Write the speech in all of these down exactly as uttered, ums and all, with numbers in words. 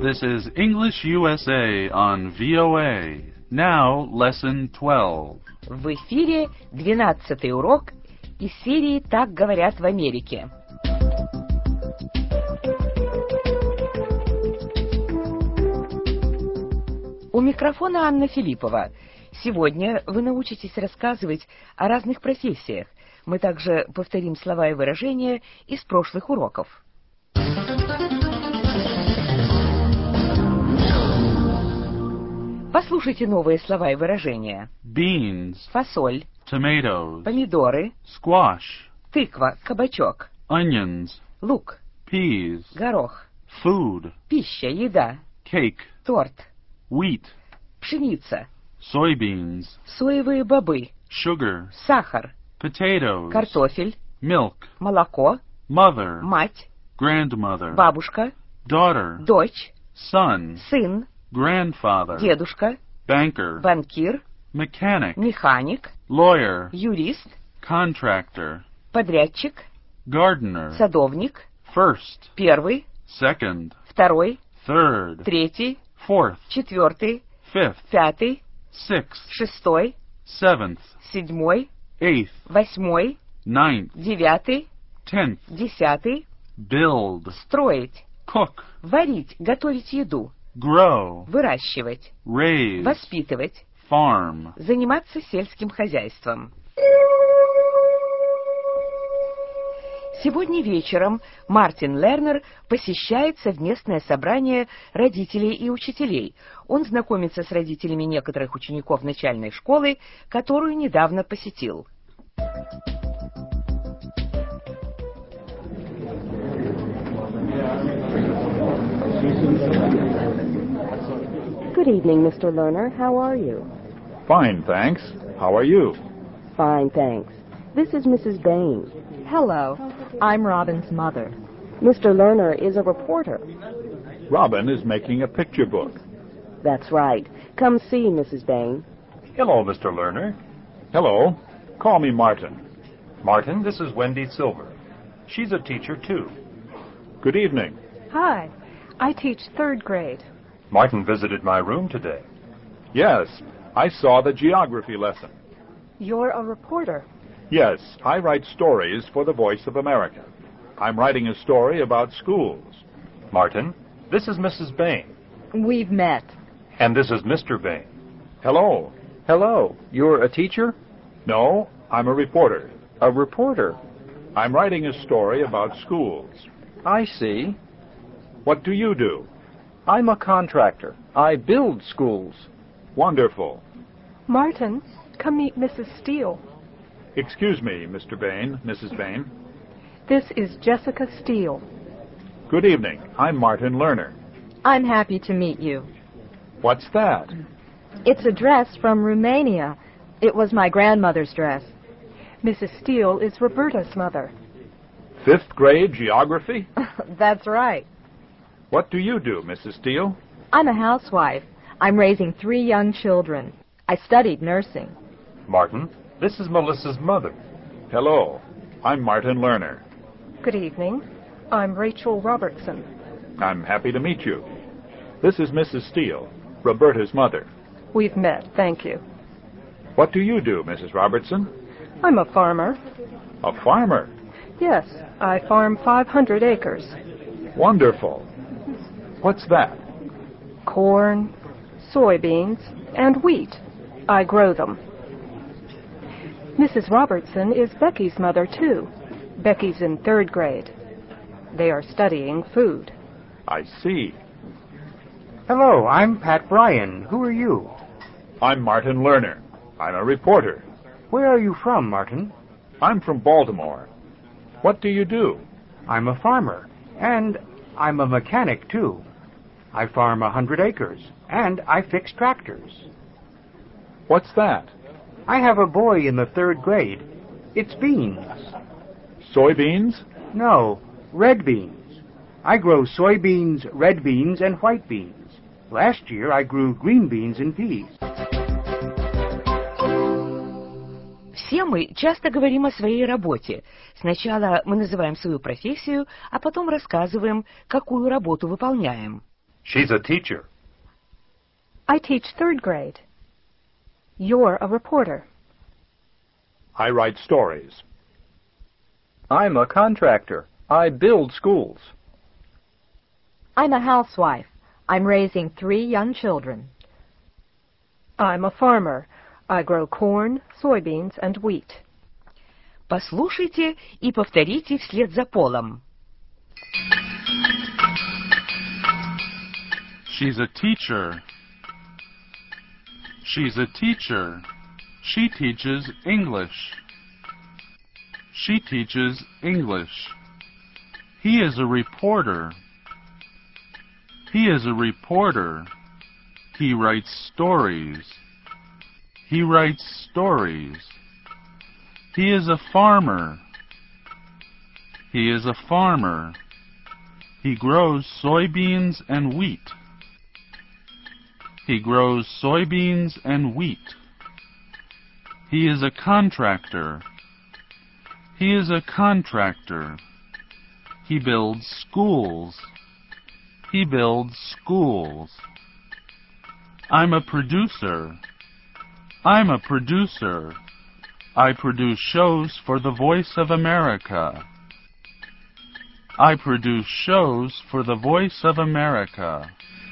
This is English U S A on V O A. Now, lesson twelve. В эфире двенадцатый урок из серии «Так говорят в Америке». У микрофона Анна Филиппова. Сегодня вы научитесь рассказывать о разных профессиях. Мы также повторим слова и выражения из прошлых уроков. Послушайте новые слова и выражения. Beans, Фасоль, tomatoes, помидоры, squash, тыква, кабачок, onions, лук, peas, горох, food, пища, еда, cake, торт, wheat, пшеница, soybeans, соевые бобы, sugar, сахар, potatoes, картофель, milk, молоко, mother, мать, grandmother, бабушка, daughter, дочь, son, сын, grandfather, дедушка, banker, банкир, mechanic, механик, lawyer, юрист, contractor, подрядчик, gardener, садовник, first, первый, second, второй, third, третий, fourth, четвертый, fifth, пятый, sixth, шестой, seventh, седьмой, eighth, восьмой, ninth, девятый, tenth, десятый, build, строить, cook, варить, готовить еду, grow, выращивать, raise, воспитывать, farm. заниматься сельским хозяйством. Сегодня вечером Мартин Лернер посещает совместное собрание родителей и учителей. Он знакомится с родителями некоторых учеников начальной школы, которую недавно посетил. Good evening, Mister Lerner. How are you? Fine, thanks. How are you? Fine, thanks. This is Missus Bain. Hello. I'm Robin's mother. Mister Lerner is a reporter. Robin is making a picture book. That's right. Come see Missus Bain. Hello, Mister Lerner. Hello. Call me Martin. Martin, this is Wendy Silver. She's a teacher, too. Good evening. Hi. I teach third grade. Martin visited my room today. Yes, I saw the geography lesson. You're a reporter. Yes, I write stories for the Voice of America. I'm writing a story about schools. Martin, this is Missus Bain. We've met. And this is Mister Bain. Hello. Hello. You're a teacher? No, I'm a reporter. A reporter? I'm writing a story about schools. I see. What do you do? I'm a contractor. I build schools. Wonderful. Martin, come meet Missus Steele. Excuse me, Mister Bain, Missus Bain. This is Jessica Steele. Good evening. I'm Martin Lerner. I'm happy to meet you. What's that? It's a dress from Romania. It was my grandmother's dress. Missus Steele is Roberta's mother. Fifth grade geography? That's right. What do you do, Missus Steele? I'm a housewife. I'm raising three young children. I studied nursing. Martin, this is Melissa's mother. Hello. I'm Martin Lerner. Good evening. I'm Rachel Robertson. I'm happy to meet you. This is Missus Steele, Roberta's mother. We've met, thank you. What do you do, Missus Robertson? I'm a farmer. A farmer? Yes, I farm five hundred acres. Wonderful. What's that? Corn, soybeans, and wheat. I grow them. Missus Robertson is Becky's mother, too. Becky's in third grade. They are studying food. I see. Hello, I'm Pat Bryan. Who are you? I'm Martin Lerner. I'm a reporter. Where are you from, Martin? I'm from Baltimore. What do you do? I'm a farmer, and I'm a mechanic, too. I farm a hundred acres, and I fix tractors. What's that? I have a boy in the third grade. It's beans. Soybeans? No, red beans. I grow soybeans, red beans, and white beans. Last year I grew green beans and peas. Все мы часто говорим о своей работе. Сначала мы называем свою профессию, а потом рассказываем, какую работу выполняем. She's a teacher. I teach third grade. You're a reporter. I write stories. I'm a contractor. I build schools. I'm a housewife. I'm raising three young children. I'm a farmer. I grow corn, soybeans, and wheat. Послушайте и повторите вслед за Полом. She's a teacher. She's a teacher. She teaches English. She teaches English. He is a reporter. He is a reporter. He writes stories. He writes stories. He is a farmer. He is a farmer. He grows soybeans and wheat. He grows soybeans and wheat. He is a contractor. He is a contractor. He builds schools. He builds schools. I'm a producer. I'm a producer. I produce shows for the Voice of America. I produce shows for the Voice of America.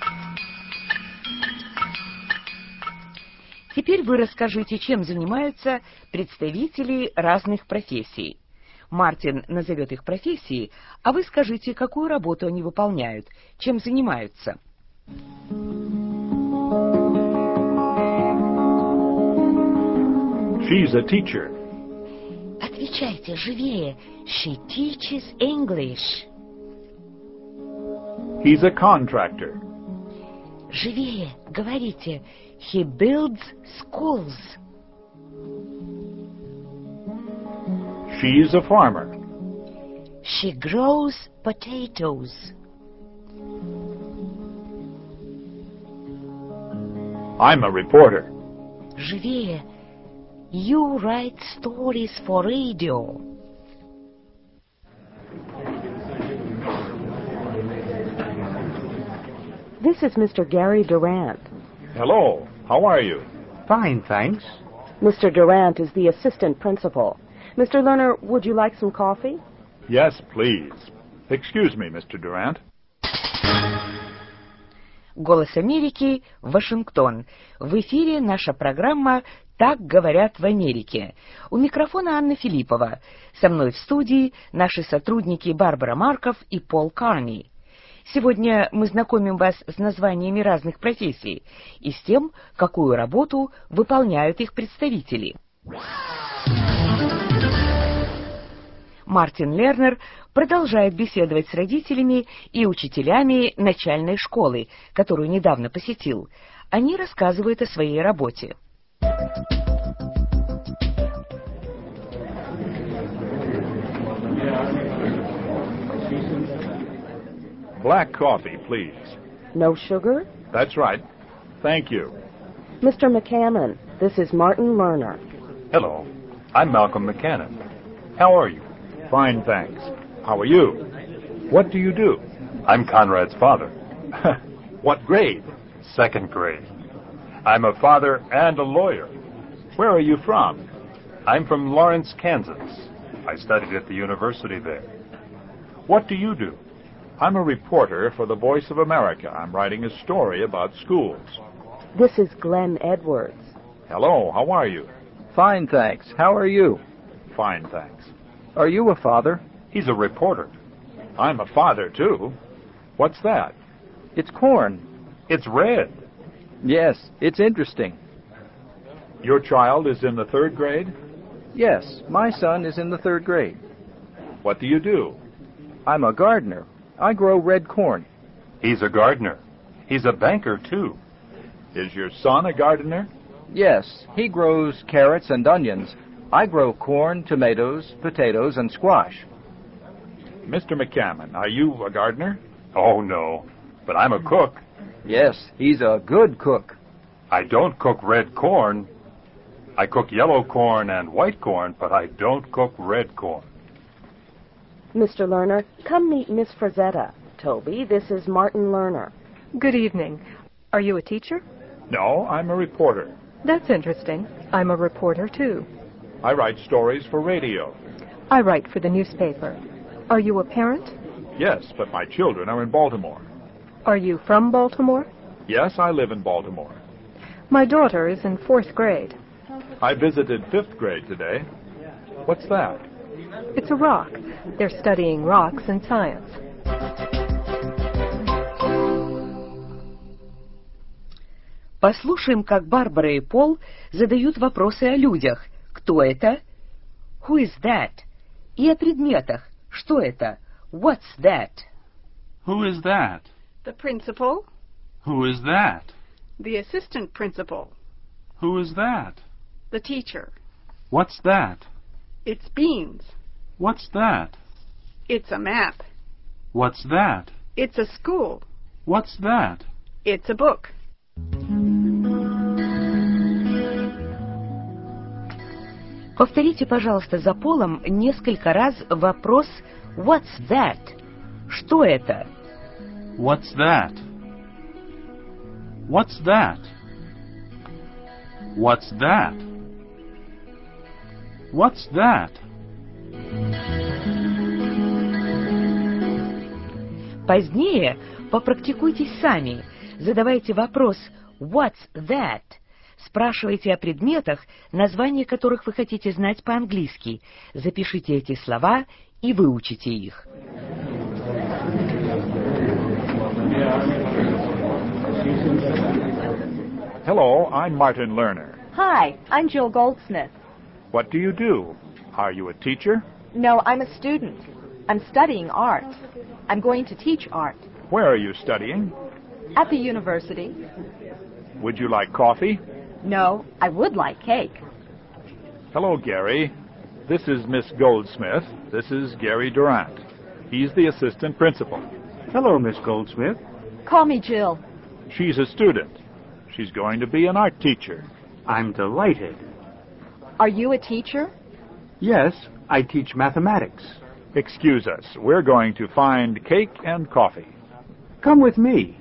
Теперь вы расскажите, чем занимаются представители разных профессий. Мартин назовет их профессии, а вы скажите, какую работу они выполняют, чем занимаются. She's a teacher. Отвечайте живее. She teaches English. He's a contractor. Живее. Говорите. He builds schools. She's a farmer. She grows potatoes. I'm a reporter. Живее. You write stories for radio. This is Mister Gary Durant. Hello. How are you? Fine, thanks. Mister Durant is the assistant principal. Mister Lerner, would you like some coffee? Yes, please. Excuse me, Mister Durant. Голос Америки, Вашингтон. В эфире наша программа «Так говорят в Америке». У микрофона Анна Филиппова. Со мной в студии наши сотрудники Барбара Марков и Пол Карни. Сегодня мы знакомим вас с названиями разных профессий и с тем, какую работу выполняют их представители. Мартин Лернер продолжает беседовать с родителями и учителями начальной школы, которую недавно посетил. Они рассказывают о своей работе. Black coffee, please. No sugar? That's right. Thank you. Mister McCammon, this is Martin Lerner. Hello. I'm Malcolm McCannon. How are you? Fine, thanks. How are you? What do you do? I'm Conrad's father. What grade? Second grade. I'm a father and a lawyer. Where are you from? I'm from Lawrence, Kansas. I studied at the university there. What do you do? I'm a reporter for the Voice of America. I'm writing a story about schools. This is Glenn Edwards. Hello, how are you? Fine, thanks. How are you? Fine, thanks. Are you a father? He's a reporter. I'm a father, too. What's that? It's corn. It's red. Yes, it's interesting. Your child is in the third grade? Yes, my son is in the third grade. What do you do? I'm a gardener. I grow red corn. He's a gardener. He's a banker, too. Is your son a gardener? Yes, he grows carrots and onions. I grow corn, tomatoes, potatoes, and squash. Mister McCammon, are you a gardener? Oh, no. But I'm a cook. Yes, he's a good cook. I don't cook red corn. I cook yellow corn and white corn, but I don't cook red corn. Mister Lerner, come meet Miss Frazetta. Toby, this is Martin Lerner. Good evening. Are you a teacher? No, I'm a reporter. That's interesting. I'm a reporter, too. I write stories for radio. I write for the newspaper. Are you a parent? Yes, but my children are in Baltimore. Are you from Baltimore? Yes, I live in Baltimore. My daughter is in fourth grade. I visited fifth grade today. What's that? It's a rock. They're studying rocks and science. Послушаем, как Барбара и Пол задают вопросы о людях. Кто это? Who is that? И о предметах. Что это? What's that? Who is that? The principal. Who is that? The assistant principal. Who is that? The teacher. What's that? It's beans. What's that? It's a map. What's that? It's a school. What's that? It's a book. Повторите, пожалуйста, за Полом несколько раз вопрос «What's that?» Что это? What's that? What's that? What's that? What's that? Позднее попрактикуйтесь сами. Задавайте вопрос «What's that?» Спрашивайте о предметах, названия которых вы хотите знать по-английски. Запишите эти слова и выучите их. Hello, I'm Martin Lerner. Hi, I'm Jill Goldsmith. What do you do? Are you a teacher? No, I'm a student. I'm studying art. I'm going to teach art. Where are you studying? At the university. Would you like coffee? No, I would like cake. Hello, Gary. This is Miss Goldsmith. This is Gary Durant. He's the assistant principal. Hello, Miss Goldsmith. Call me Jill. She's a student. She's going to be an art teacher. I'm delighted. Are you a teacher? Yes, I teach mathematics. Excuse us. We're going to find cake and coffee. Come with me.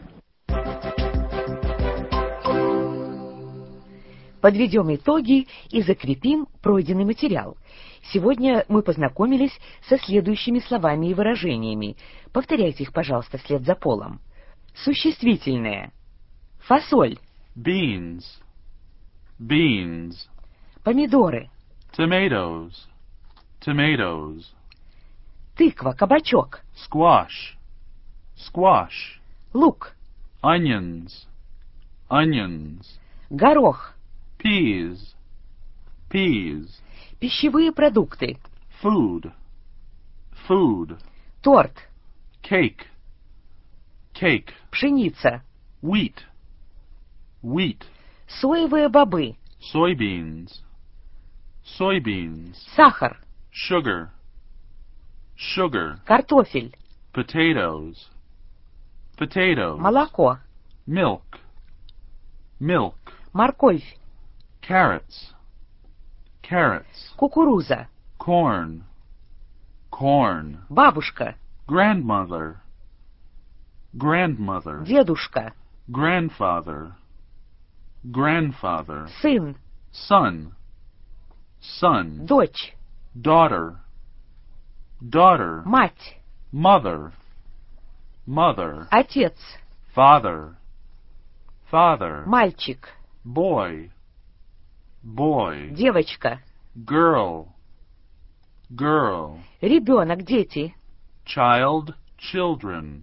Подведем итоги и закрепим пройденный материал. Сегодня мы познакомились со следующими словами и выражениями. Повторяйте их, пожалуйста, вслед за Полом. Существительное. Фасоль. Beans. Beans. Помидоры. Tomatoes. Tomatoes. Тыква, кабачок. Squash. Squash. Лук. Onions. Onions. Горох. Peas. Peas. Пищевые продукты. Food. Food. Торт. Cake. Cake. Пшеница. Wheat. Wheat. Соевые бобы. Soybeans. Soybeans. Сахар. Sugar. Sugar. Картофель. Potatoes. Potatoes. Молоко. Milk. Milk. Морковь. Carrots. Carrots. Кукуруза. Corn. Corn. Бабушка. Grandmother. Grandmother. Дедушка. Grandfather. Grandfather. Сын. Son. Son. Дочь. Daughter. Daughter. Мать. Mother. Mother. Отец. Father. Father. Мальчик. Boy. Boy. Девочка. Girl. Girl. Ребенок, дети. Child. Children.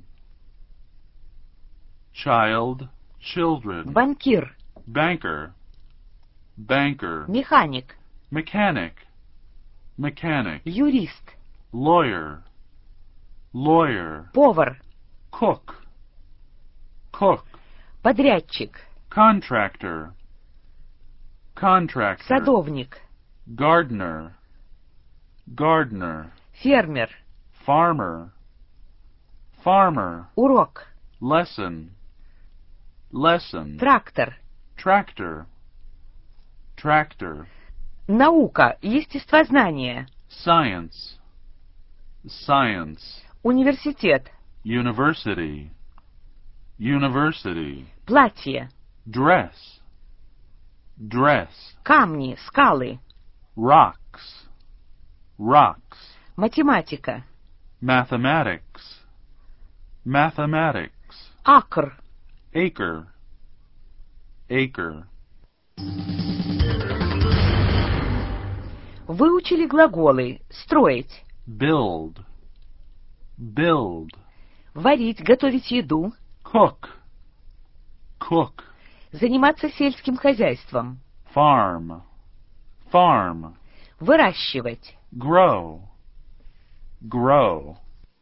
Child. Children. Банкир. Banker. Banker. Механик. Mechanic. Mechanic. Юрист. Lawyer. Lawyer. Повар. Cook. Cook. Подрядчик. Contractor. Contractor. Садовник. Gardener. Gardener. Фермер. Farmer. Farmer. Урок. Lesson. Lesson. Трактор. Tractor. Tractor. Наука, естествознание. Science. Science. Университет. University. University. Платье. Dress. Dress. Камни, скалы. Rocks. Rocks. Математика. Mathematics. Mathematics. Акр. Acre. Acre. Выучили глаголы строить, Build. Build. варить, готовить еду, Cook. Cook. заниматься сельским хозяйством, Farm. Farm. выращивать, Grow. Grow.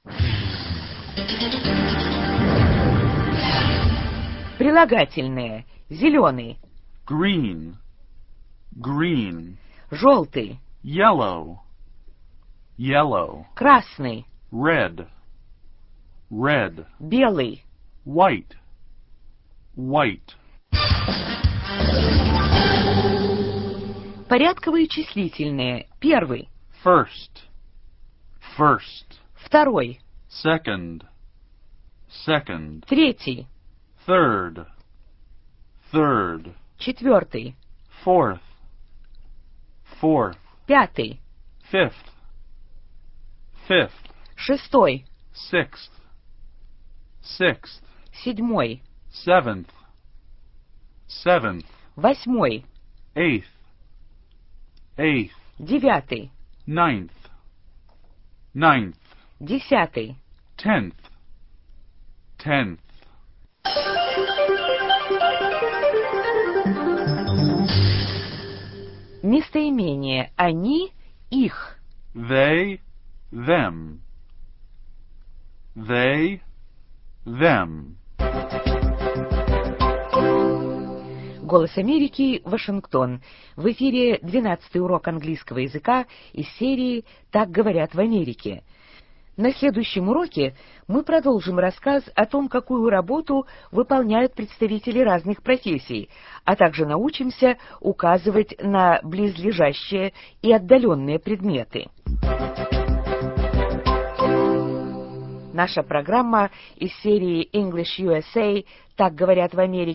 прилагательные, зеленый, Green. Green. желтый, Yellow. Yellow. красный, Red. Red. белый, White. White. порядковые числительные, первый, First. First. второй, Second. Second. третий, Third. Third. четвертый, Fourth. Fourth. пятый, Fifth. Fifth. шестой, Sixth. Sixth. седьмой, Seventh. Seventh. восьмой, Eighth. Eighth. девятый, Ninth. Ninth. десятый. Tenth. Tenth. Местоимение они, их. They. Them. They. Them. Голос Америки, Вашингтон. В эфире двенадцатый урок английского языка из серии «Так говорят в Америке». На следующем уроке мы продолжим рассказ о том, какую работу выполняют представители разных профессий, а также научимся указывать на близлежащие и отдаленные предметы. Наша программа из серии English ю эс эй «Так говорят в Америке»